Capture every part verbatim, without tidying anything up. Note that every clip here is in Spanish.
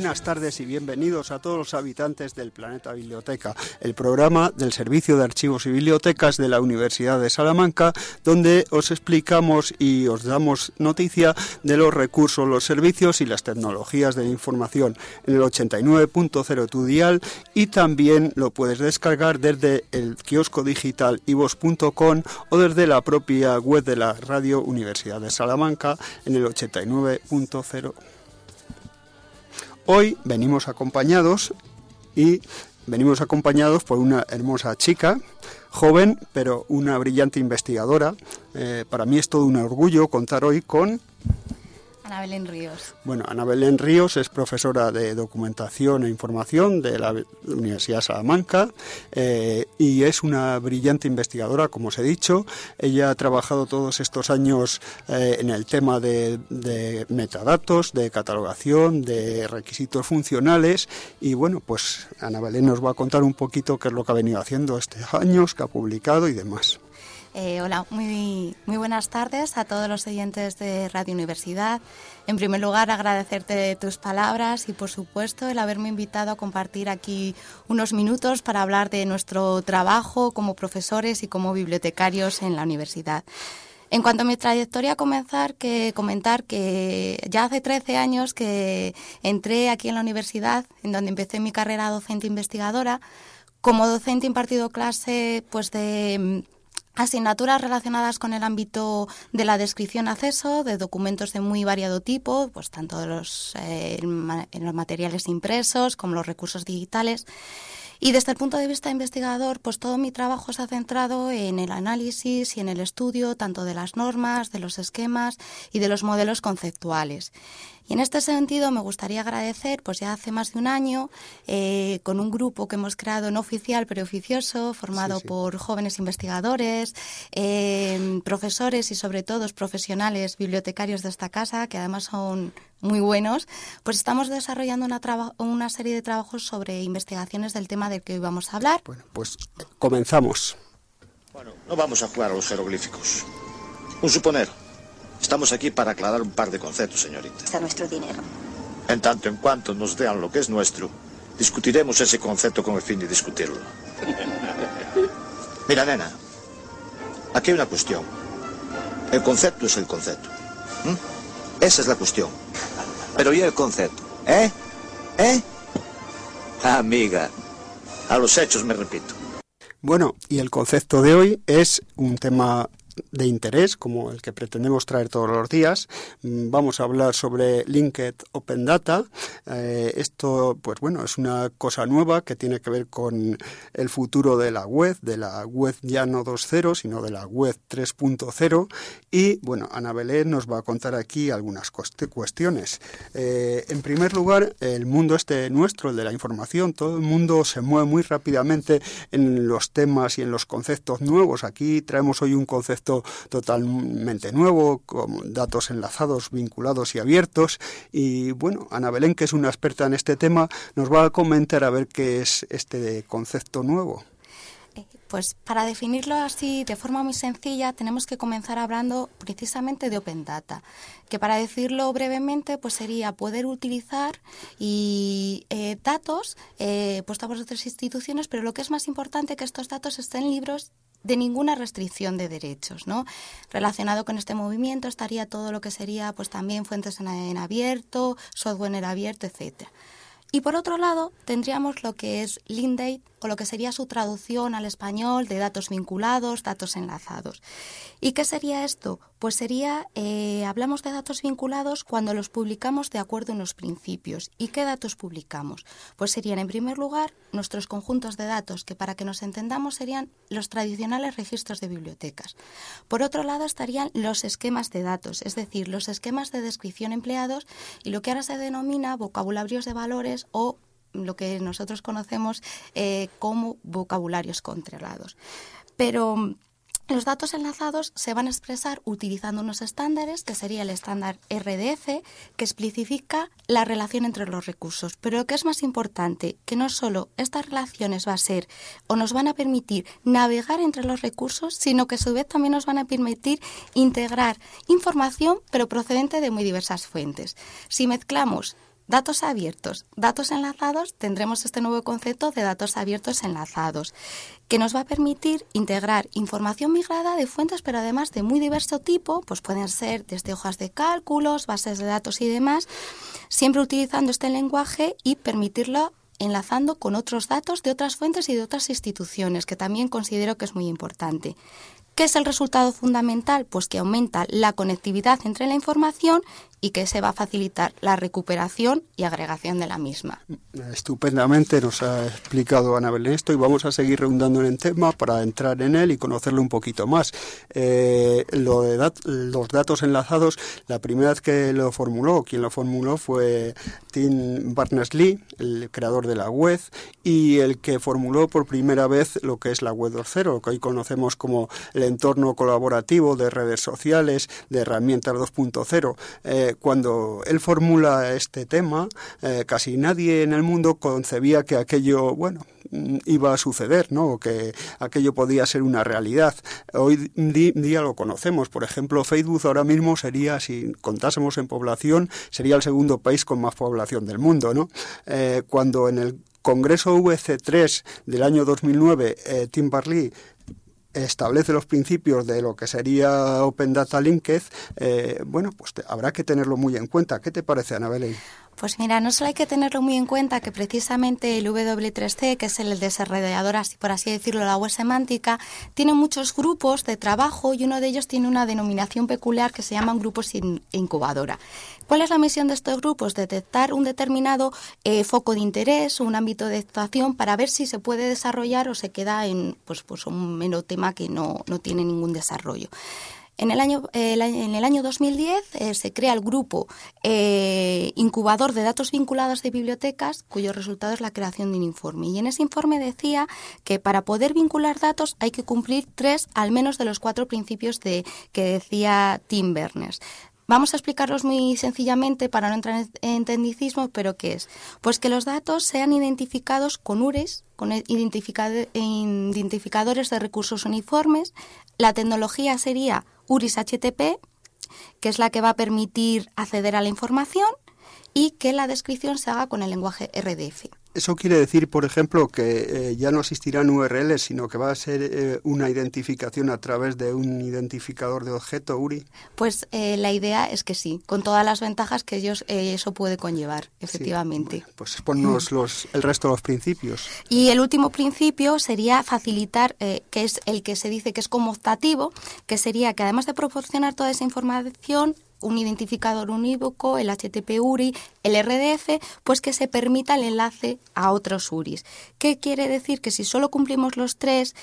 buenas tardes y bienvenidos a todos los habitantes del Planeta Biblioteca, el programa del Servicio de Archivos y Bibliotecas de la Universidad de Salamanca, donde os explicamos y os damos noticia de los recursos, los servicios y las tecnologías de la información en el ochenta y nueve punto cero tu dial, y también lo puedes descargar desde el kiosco digital i vos punto com o desde la propia web de la Radio Universidad de Salamanca en el ochenta y nueve punto cero. Hoy venimos acompañados y venimos acompañados por una hermosa chica, joven, pero una brillante investigadora. Eh, para mí es todo un orgullo contar hoy con Ana Belén Ríos. Bueno, Ana Belén Ríos es profesora de Documentación e Información de la Universidad de Salamanca eh, y es una brillante investigadora, como os he dicho. Ella ha trabajado todos estos años eh, en el tema de, de metadatos, de catalogación, de requisitos funcionales y bueno, pues Ana Belén nos va a contar un poquito qué es lo que ha venido haciendo estos años, qué ha publicado y demás. Eh, hola, muy, muy buenas tardes a todos los oyentes de Radio Universidad. En primer lugar, agradecerte tus palabras y, por supuesto, el haberme invitado a compartir aquí unos minutos para hablar de nuestro trabajo como profesores y como bibliotecarios en la universidad. En cuanto a mi trayectoria, comenzar que comentar que ya hace trece años que entré aquí en la universidad, en donde empecé mi carrera docente investigadora. Como docente he impartido clase pues de asignaturas relacionadas con el ámbito de la descripción-acceso, de documentos de muy variado tipo, pues tanto de los, eh, en los materiales impresos como los recursos digitales. Y desde el punto de vista investigador, pues todo mi trabajo se ha centrado en el análisis y en el estudio tanto de las normas, de los esquemas y de los modelos conceptuales. Y en este sentido me gustaría agradecer, pues ya hace más de un año, eh, con un grupo que hemos creado no oficial pero oficioso, formado sí, sí. por jóvenes investigadores, eh, profesores y sobre todo profesionales bibliotecarios de esta casa, que además son muy buenos, pues estamos desarrollando una, traba- una serie de trabajos sobre investigaciones del tema del que hoy vamos a hablar. Bueno, pues comenzamos. Bueno, no vamos a jugar a los jeroglíficos. Un suponer. Estamos aquí para aclarar un par de conceptos, señorita. Está nuestro dinero. En tanto en cuanto nos dean lo que es nuestro, discutiremos ese concepto con el fin de discutirlo. Mira, nena, aquí hay una cuestión. El concepto es el concepto. ¿Mm? Esa es la cuestión. Pero ¿y el concepto? ¿Eh? ¿Eh? Amiga. A los hechos me repito. Bueno, y el concepto de hoy es un tema de interés, como el que pretendemos traer todos los días. Vamos a hablar sobre Linked Open Data. Eh, esto, pues bueno, es una cosa nueva que tiene que ver con el futuro de la web, de la web ya no dos punto cero, sino de la web tres punto cero. Y, bueno, Ana Belén nos va a contar aquí algunas cuestiones. Eh, en primer lugar, el mundo este nuestro, el de la información, todo el mundo se mueve muy rápidamente en los temas y en los conceptos nuevos. Aquí traemos hoy un concepto totalmente nuevo, con datos enlazados, vinculados y abiertos. Y bueno, Ana Belén, que es una experta en este tema, nos va a comentar a ver qué es este concepto nuevo. Pues para definirlo así de forma muy sencilla tenemos que comenzar hablando precisamente de Open Data, que para decirlo brevemente pues sería poder utilizar y eh, datos eh, puestos por otras instituciones, pero lo que es más importante que estos datos estén libres de ninguna restricción de derechos, ¿no? Relacionado con este movimiento estaría todo lo que sería pues también fuentes en, en abierto, software en abierto, etcétera. Y por otro lado, tendríamos lo que es Linked, o lo que sería su traducción al español de datos vinculados, datos enlazados. ¿Y qué sería esto? Pues sería, eh, hablamos de datos vinculados cuando los publicamos de acuerdo a unos principios. ¿Y qué datos publicamos? Pues serían, en primer lugar, nuestros conjuntos de datos, que para que nos entendamos serían los tradicionales registros de bibliotecas. Por otro lado, estarían los esquemas de datos, es decir, los esquemas de descripción empleados y lo que ahora se denomina vocabularios de valores o lo que nosotros conocemos eh, como vocabularios controlados. Pero los datos enlazados se van a expresar utilizando unos estándares, que sería el estándar R D F, que especifica la relación entre los recursos. Pero lo que es más importante, que no solo estas relaciones va a ser o nos van a permitir navegar entre los recursos, sino que a su vez también nos van a permitir integrar información, pero procedente de muy diversas fuentes. Si mezclamos datos abiertos, datos enlazados, tendremos este nuevo concepto de datos abiertos enlazados, que nos va a permitir integrar información migrada de fuentes, pero además de muy diverso tipo, pues pueden ser desde hojas de cálculos, bases de datos y demás, siempre utilizando este lenguaje y permitirlo enlazando con otros datos de otras fuentes y de otras instituciones, que también considero que es muy importante. ¿Qué es el resultado fundamental? Pues que aumenta la conectividad entre la información y que se va a facilitar la recuperación y agregación de la misma. Estupendamente nos ha explicado Ana Belén esto y vamos a seguir redundando en el tema para entrar en él y conocerlo un poquito más. Eh, lo de dat- los datos enlazados, la primera vez que lo formuló, quien lo formuló fue Tim Berners-Lee, el creador de la web, y el que formuló por primera vez lo que es la web dos punto cero, lo que hoy conocemos como el entorno colaborativo de redes sociales, de herramientas dos punto cero. Eh, Cuando él formula este tema, eh, casi nadie en el mundo concebía que aquello, bueno, iba a suceder, ¿no? O que aquello podía ser una realidad. Hoy día lo conocemos. Por ejemplo, Facebook ahora mismo sería, si contásemos en población, sería el segundo país con más población del mundo, ¿no? Eh, cuando en el Congreso V C tres del año dos mil nueve, eh, Tim Berners-Lee establece los principios de lo que sería Open Data Linked, eh, bueno, pues te, habrá que tenerlo muy en cuenta. ¿Qué te parece, Ana Belén? Pues mira, no solo hay que tenerlo muy en cuenta que precisamente el W tres C, que es el desarrollador, así por así decirlo, la web semántica, tiene muchos grupos de trabajo y uno de ellos tiene una denominación peculiar que se llaman grupos in- incubadora. ¿Cuál es la misión de estos grupos? Detectar un determinado eh, foco de interés o un ámbito de actuación para ver si se puede desarrollar o se queda en pues, pues un mero tema que no, no tiene ningún desarrollo. En el año, eh, en el año dos mil diez eh, se crea el grupo eh, incubador de datos vinculados de bibliotecas, cuyo resultado es la creación de un informe. Y en ese informe decía que para poder vincular datos hay que cumplir tres, al menos, de los cuatro principios de, que decía Tim Berners. Vamos a explicarlos muy sencillamente para no entrar en tecnicismo, pero ¿qué es? Pues que los datos sean identificados con U R Is, con identificadores de recursos uniformes. La tecnología sería U R I S H T T P, que es la que va a permitir acceder a la información, y que la descripción se haga con el lenguaje R D F. Eso quiere decir, por ejemplo, que eh, ya no existirán U R Ls, sino que va a ser eh, una identificación a través de un identificador de objeto, U R I. Pues eh, la idea es que sí, con todas las ventajas que ellos, eh, eso puede conllevar, efectivamente. Sí. Bueno, pues ponnos los, el resto de los principios. Y el último principio sería facilitar, eh, que es el que se dice que es conmutativo, que sería que además de proporcionar toda esa información, un identificador unívoco, el H T T P U R I, el R D F, pues que se permita el enlace a otros U R Is. ¿Qué quiere decir? Que si solo cumplimos los tres,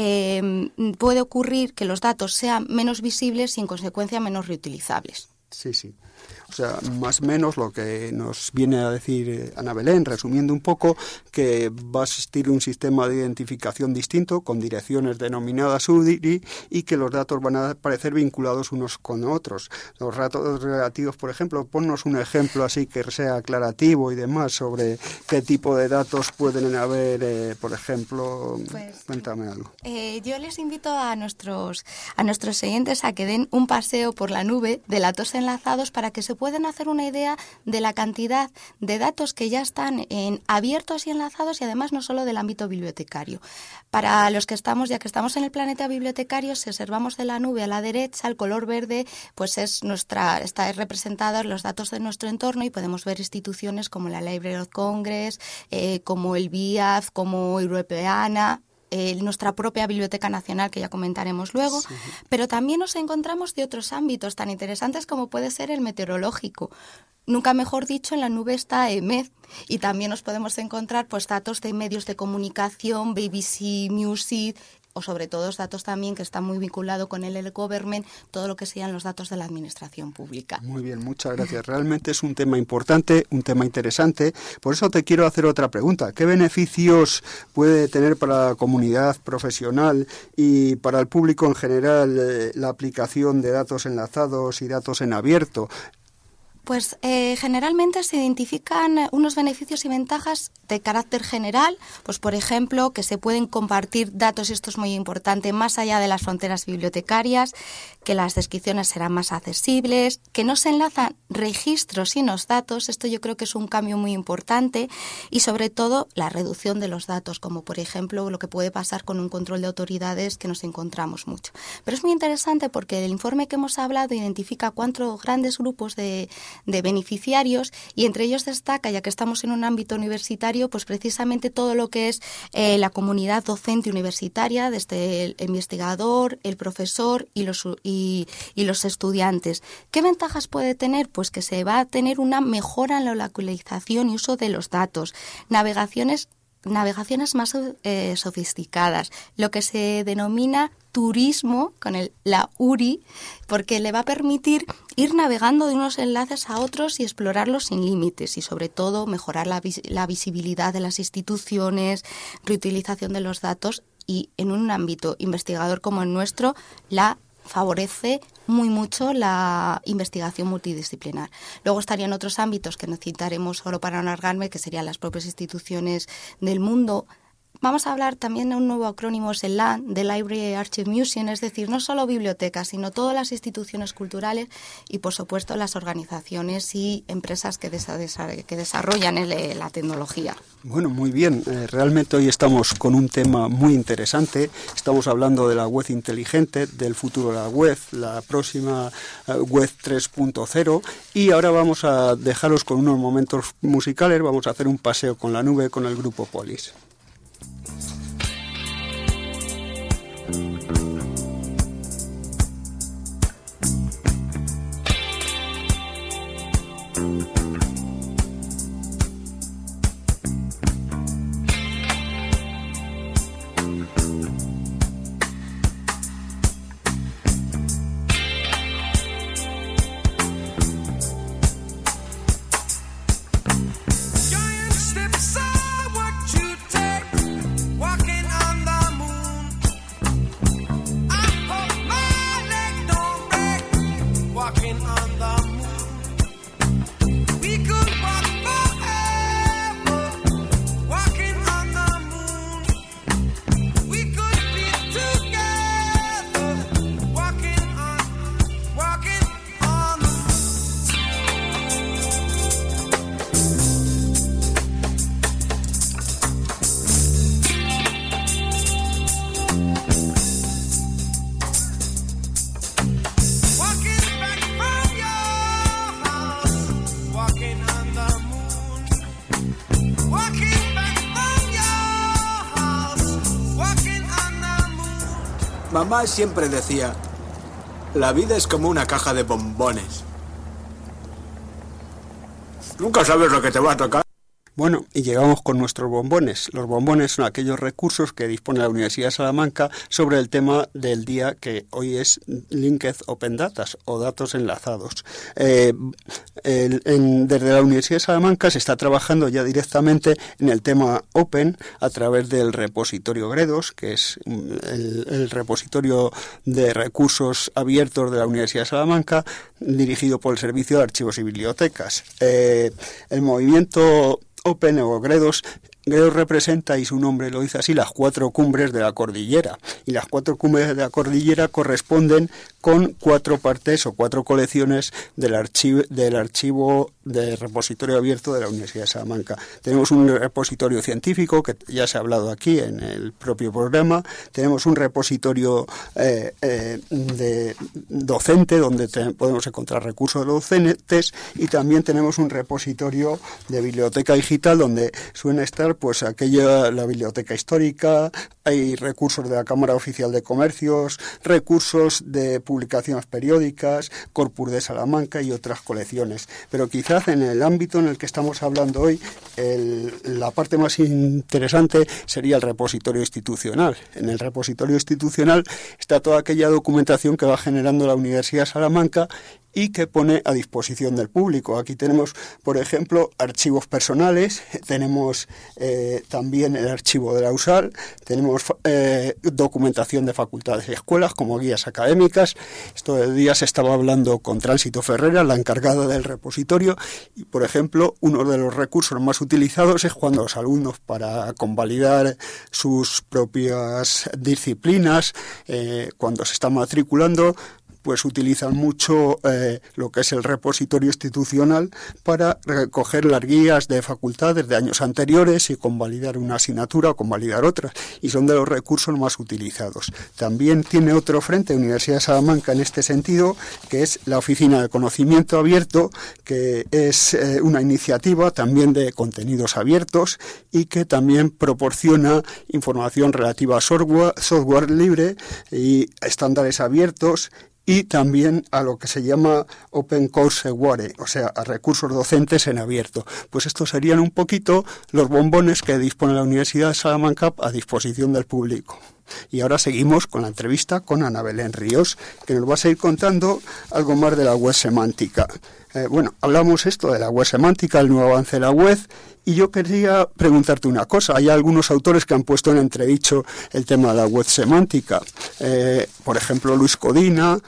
eh, puede ocurrir que los datos sean menos visibles y en consecuencia menos reutilizables. Sí, sí. O sea, más o menos lo que nos viene a decir Ana Belén, resumiendo un poco, que va a existir un sistema de identificación distinto con direcciones denominadas U R I y que los datos van a aparecer vinculados unos con otros. Los datos relativos, por ejemplo, ponnos un ejemplo así que sea aclarativo y demás sobre qué tipo de datos pueden haber, eh, por ejemplo, pues, cuéntame algo. Eh, yo les invito a nuestros, a nuestros oyentes a que den un paseo por la nube de datos enlazados para que se pueden hacer una idea de la cantidad de datos que ya están en abiertos y enlazados y además no solo del ámbito bibliotecario. Para los que estamos, ya que estamos en el planeta bibliotecario, si observamos de la nube a la derecha, el color verde, pues es nuestra, está representados los datos de nuestro entorno y podemos ver instituciones como la Library of Congress, eh, como el B I A F, como Europeana, Eh, nuestra propia Biblioteca Nacional, que ya comentaremos luego, sí. Pero también nos encontramos de otros ámbitos tan interesantes como puede ser el meteorológico. Nunca mejor dicho, en la nube está E M E D y también nos podemos encontrar pues datos de medios de comunicación, B B C Music, o sobre todo datos también que están muy vinculados con el e-government, todo lo que sean los datos de la administración pública. Muy bien, muchas gracias. Realmente es un tema importante, un tema interesante. Por eso te quiero hacer otra pregunta. ¿Qué beneficios puede tener para la comunidad profesional y para el público en general eh, la aplicación de datos enlazados y datos en abierto? Pues eh, generalmente se identifican unos beneficios y ventajas de carácter general, pues por ejemplo que se pueden compartir datos, y esto es muy importante, más allá de las fronteras bibliotecarias, que las descripciones serán más accesibles, que no se enlazan registros sino datos, esto yo creo que es un cambio muy importante, y sobre todo la reducción de los datos, como por ejemplo lo que puede pasar con un control de autoridades que nos encontramos mucho. Pero es muy interesante porque el informe que hemos hablado identifica cuatro grandes grupos de de beneficiarios, y entre ellos destaca, ya que estamos en un ámbito universitario, pues precisamente todo lo que es eh, la comunidad docente universitaria, desde el investigador, el profesor y los, y, y los estudiantes. ¿Qué ventajas puede tener? Pues que se va a tener una mejora en la localización y uso de los datos, navegaciones navegaciones más eh, sofisticadas, lo que se denomina turismo con el, la U R I, porque le va a permitir ir navegando de unos enlaces a otros y explorarlos sin límites, y sobre todo mejorar la, vis- la visibilidad de las instituciones, reutilización de los datos, y en un ámbito investigador como el nuestro, la favorece muy mucho la investigación multidisciplinar. Luego estarían otros ámbitos que necesitaremos solo para no alargarme, que serían las propias instituciones del mundo. Vamos a hablar también de un nuevo acrónimo, es el L A N, de Library Archive Museum, es decir, no solo bibliotecas, sino todas las instituciones culturales y, por supuesto, las organizaciones y empresas que, desa- que desarrollan el, la tecnología. Bueno, muy bien. Eh, realmente hoy estamos con un tema muy interesante. Estamos hablando de la web inteligente, del futuro de la web, la próxima eh, web tres punto cero, y ahora vamos a dejaros con unos momentos musicales. Vamos a hacer un paseo con la nube con el grupo Polis. Mamá siempre decía, la vida es como una caja de bombones. Nunca sabes lo que te va a tocar. Bueno, y llegamos con nuestros bombones. Los bombones son aquellos recursos que dispone la Universidad de Salamanca sobre el tema del día, que hoy es Linked Open Data o datos enlazados. Eh, el, en, desde la Universidad de Salamanca se está trabajando ya directamente en el tema Open a través del repositorio Gredos, que es el, el repositorio de recursos abiertos de la Universidad de Salamanca, dirigido por el Servicio de Archivos y Bibliotecas. Eh, el movimiento Open o Gredos, Gredos representa, y su nombre lo dice así, las cuatro cumbres de la cordillera. Y las cuatro cumbres de la cordillera corresponden con cuatro partes o cuatro colecciones del archivo, del archivo de repositorio abierto de la Universidad de Salamanca. Tenemos un repositorio científico, que ya se ha hablado aquí en el propio programa. Tenemos un repositorio eh, eh, de docente, donde te, podemos encontrar recursos docentes, y también tenemos un repositorio de biblioteca digital, donde suelen estar pues aquella, la biblioteca histórica, hay recursos de la Cámara Oficial de Comercios, recursos de publicaciones periódicas, Corpus de Salamanca y otras colecciones. Pero quizás en el ámbito en el que estamos hablando hoy, el, la parte más interesante sería el repositorio institucional. En el repositorio institucional está toda aquella documentación que va generando la Universidad de Salamanca y que pone a disposición del público. Aquí tenemos, por ejemplo, archivos personales, tenemos eh, también el archivo de la U S A L, tenemos tenemos eh, documentación de facultades y escuelas como guías académicas. Estos días estaba hablando con Tránsito Ferrera, la encargada del repositorio, y por ejemplo, uno de los recursos más utilizados es cuando los alumnos, para convalidar sus propias disciplinas, eh, cuando se están matriculando, pues utilizan mucho eh, lo que es el repositorio institucional para recoger las guías de facultades de años anteriores y convalidar una asignatura o convalidar otras, y son de los recursos más utilizados. También tiene otro frente Universidad de Salamanca en este sentido, que es la Oficina de Conocimiento Abierto, que es eh, una iniciativa también de contenidos abiertos y que también proporciona información relativa a software, software libre y estándares abiertos, y también a lo que se llama Open Courseware, o sea, a recursos docentes en abierto. Pues estos serían un poquito los bombones que dispone la Universidad de Salamanca a disposición del público. Y ahora seguimos con la entrevista con Ana Belén Ríos, que nos va a seguir contando algo más de la web semántica. Eh, bueno, hablamos esto de la web semántica, el nuevo avance de la web, y yo quería preguntarte una cosa. Hay algunos autores que han puesto en entredicho el tema de la web semántica. Eh, por ejemplo, Luis Codina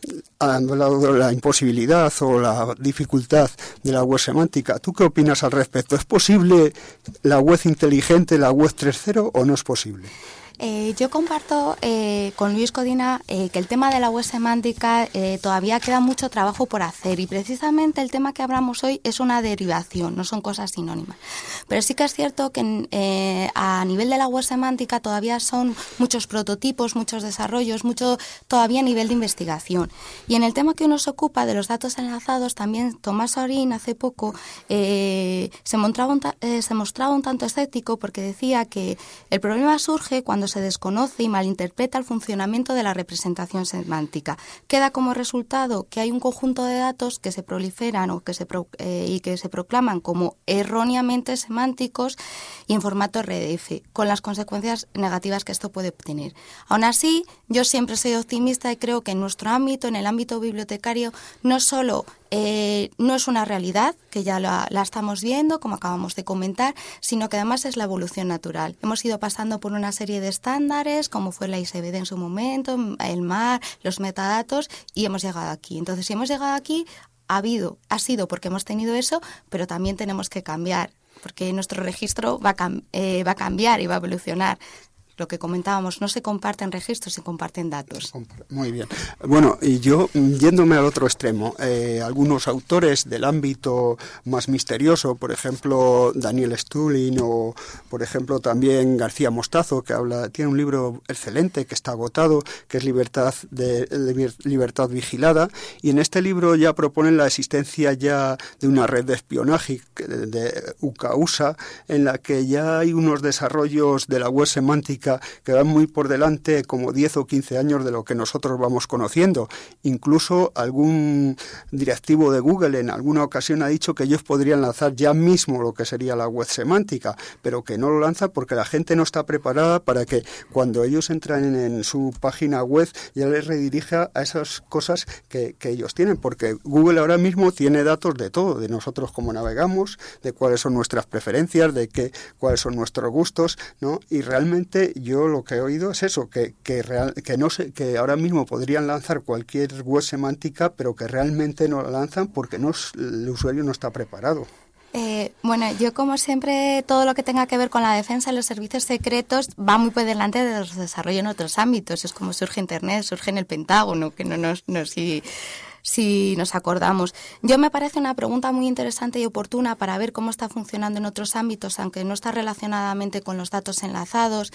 ha hablado de la imposibilidad o la dificultad de la web semántica. ¿Tú qué opinas al respecto? ¿Es posible la web inteligente, la web tres punto cero, o no es posible? Eh, yo comparto eh, con Luis Codina eh, que el tema de la web semántica eh, todavía queda mucho trabajo por hacer, y precisamente el tema que hablamos hoy es una derivación, no son cosas sinónimas. Pero sí que es cierto que eh, a nivel de la web semántica todavía son muchos prototipos, muchos desarrollos, mucho todavía a nivel de investigación. Y en el tema que nos ocupa de los datos enlazados, también Tomás Orín hace poco eh, se, mostraba un ta- eh, se mostraba un tanto escéptico, porque decía que el problema surge cuando se desconoce y malinterpreta el funcionamiento de la representación semántica. Queda como resultado que hay un conjunto de datos que se proliferan o que se pro, eh, y que se proclaman como erróneamente semánticos y en formato R D F, con las consecuencias negativas que esto puede tener. Aún así, yo siempre soy optimista y creo que en nuestro ámbito, en el ámbito bibliotecario, no solo Eh, no es una realidad, que ya la, la estamos viendo, como acabamos de comentar, sino que además es la evolución natural. Hemos ido pasando por una serie de estándares, como fue la I S B D en su momento, el M A R, los metadatos, y hemos llegado aquí. Entonces, si hemos llegado aquí, ha habido, ha sido porque hemos tenido eso, pero también tenemos que cambiar, porque nuestro registro va a, cam- eh, va a cambiar y va a evolucionar. Lo que comentábamos, no se comparten registros, se comparten datos. Muy bien. Bueno, y yo, yéndome al otro extremo, eh, algunos autores del ámbito más misterioso, por ejemplo, Daniel Stulin, o por ejemplo también García Mostazo, que habla, tiene un libro excelente que está agotado, que es Libertad de, de Libertad Vigilada, y en este libro ya proponen la existencia ya de una red de espionaje de, de U C A U S A, en la que ya hay unos desarrollos de la web semántica que van muy por delante, como diez o quince años de lo que nosotros vamos conociendo. Incluso algún directivo de Google en alguna ocasión ha dicho que ellos podrían lanzar ya mismo lo que sería la web semántica, pero que no lo lanzan porque la gente no está preparada para que cuando ellos entran en, en su página web ya les redirija a esas cosas que, que ellos tienen, porque Google ahora mismo tiene datos de todo, de nosotros cómo navegamos, de cuáles son nuestras preferencias, de qué, cuáles son nuestros gustos, ¿no? Y realmente yo lo que he oído es eso, que que, real, que no sé, que ahora mismo podrían lanzar cualquier web semántica, pero que realmente no la lanzan porque no, el usuario no está preparado. Eh, bueno, yo como siempre, todo lo que tenga que ver con la defensa de los servicios secretos va muy por delante de los desarrollos en otros ámbitos. Es como surge Internet, surge en el Pentágono, que no nos... No, si, si nos acordamos. Yo me parece una pregunta muy interesante y oportuna para ver cómo está funcionando en otros ámbitos, aunque no está relacionadamente con los datos enlazados,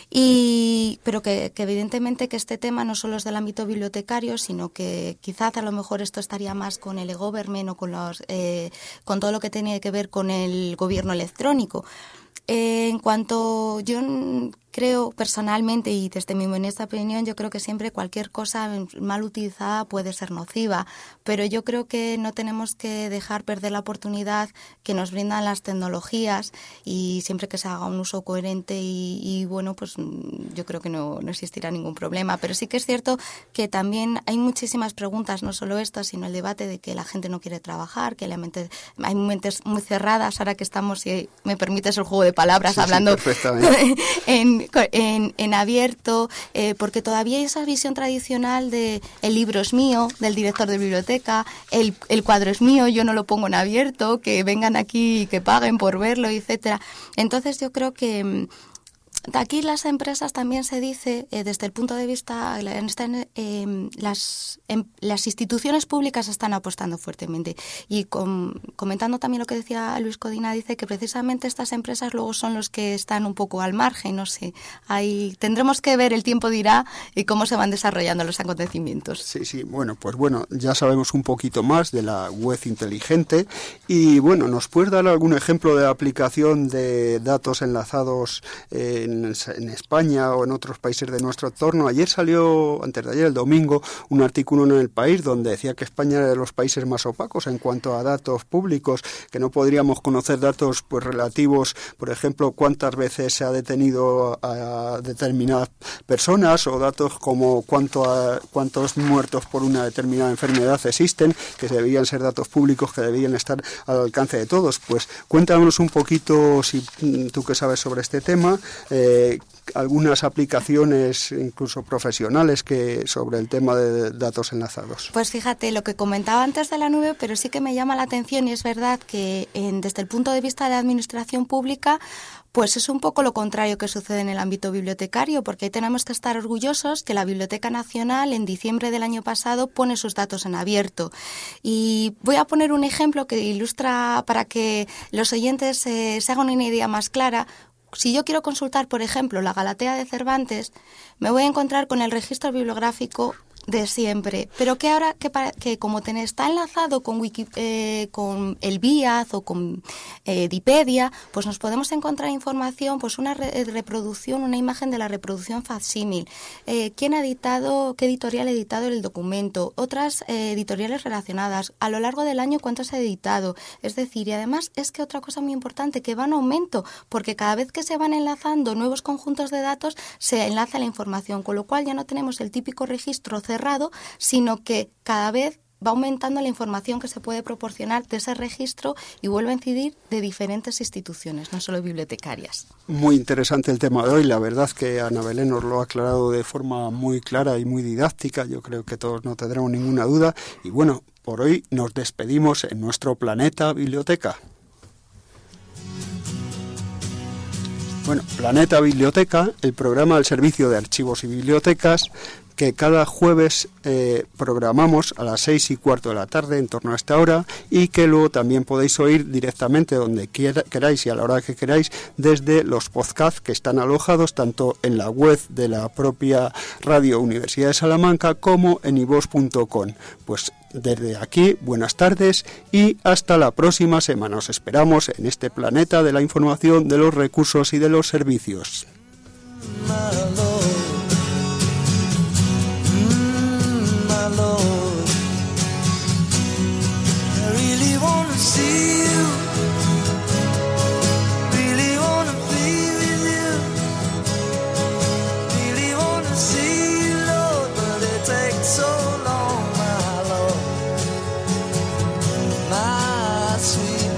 y pero que, que evidentemente que este tema no solo es del ámbito bibliotecario, sino que quizás a lo mejor esto estaría más con el e-government o con, los, eh, con todo lo que tiene que ver con el gobierno electrónico. Eh, en cuanto yo creo personalmente, y desde mi honesta opinión, yo creo que siempre cualquier cosa mal utilizada puede ser nociva, pero yo creo que no tenemos que dejar perder la oportunidad que nos brindan las tecnologías, y siempre que se haga un uso coherente y, y bueno, pues yo creo que no, no existirá ningún problema. Pero sí que es cierto que también hay muchísimas preguntas, no solo esta, sino el debate de que la gente no quiere trabajar, que la mente, hay mentes muy cerradas, ahora que estamos, si me permites el juego de palabras, sí, hablando sí, en en, en abierto, eh, porque todavía hay esa visión tradicional de el libro es mío, del director de biblioteca, el, el cuadro es mío, yo no lo pongo en abierto, que vengan aquí y que paguen por verlo, etcétera. Entonces yo creo que aquí las empresas también se dice, eh, desde el punto de vista, en esta, eh, las, en, las instituciones públicas están apostando fuertemente. Y con, comentando también lo que decía Luis Codina, dice que precisamente estas empresas luego son los que están un poco al margen, no sé. Ahí tendremos que ver, el tiempo dirá, y cómo se van desarrollando los acontecimientos. Sí, sí, bueno, pues bueno, ya sabemos un poquito más de la web inteligente y bueno, ¿nos puedes dar algún ejemplo de aplicación de datos enlazados eh, En, en España o en otros países de nuestro entorno? Ayer salió, antes de ayer, el domingo, un artículo en El País donde decía que España era de los países más opacos en cuanto a datos públicos, que no podríamos conocer datos pues relativos, por ejemplo, cuántas veces se ha detenido a determinadas personas o datos como cuánto a, cuántos muertos por una determinada enfermedad existen, que deberían ser datos públicos, que deberían estar al alcance de todos. Pues cuéntanos un poquito, si tú que sabes sobre este tema, Eh, algunas aplicaciones incluso profesionales que sobre el tema de datos enlazados. Pues fíjate, lo que comentaba antes de la nube, pero sí que me llama la atención y es verdad que en, desde el punto de vista de la administración pública, pues es un poco lo contrario que sucede en el ámbito bibliotecario, porque ahí tenemos que estar orgullosos que la Biblioteca Nacional en diciembre del año pasado pone sus datos en abierto. Y voy a poner un ejemplo que ilustra para que los oyentes eh, se hagan una idea más clara. Si yo quiero consultar, por ejemplo, la Galatea de Cervantes, me voy a encontrar con el registro bibliográfico de siempre, pero que ahora que, para, que como ten, está enlazado con, Wiki, eh, con el B I A Z o con eh, Wikipedia, pues nos podemos encontrar información, pues una re, reproducción, una imagen de la reproducción facsímil, eh, quién ha editado, qué editorial ha editado el documento, otras eh, editoriales relacionadas, a lo largo del año cuánto se ha editado, es decir, y además es que otra cosa muy importante, que va en aumento, porque cada vez que se van enlazando nuevos conjuntos de datos, se enlaza la información, con lo cual ya no tenemos el típico registro cerrado, sino que cada vez va aumentando la información que se puede proporcionar de ese registro y vuelve a incidir de diferentes instituciones, no solo bibliotecarias. Muy interesante el tema de hoy, la verdad que Ana Belén nos lo ha aclarado de forma muy clara y muy didáctica, yo creo que todos no tendremos ninguna duda y bueno, por hoy nos despedimos en nuestro Planeta Biblioteca. Bueno, Planeta Biblioteca, el programa del Servicio de Archivos y Bibliotecas, que cada jueves eh, programamos a las seis y cuarto de la tarde, en torno a esta hora, y que luego también podéis oír directamente donde quiera, queráis y a la hora que queráis, desde los podcasts que están alojados tanto en la web de la propia Radio Universidad de Salamanca como en ivos punto com. Pues desde aquí, buenas tardes y hasta la próxima semana. Os esperamos en este planeta de la información, de los recursos y de los servicios. Lord, I really wanna see you, really wanna be with you, really wanna see you, Lord, but it takes so long, my Lord, my sweet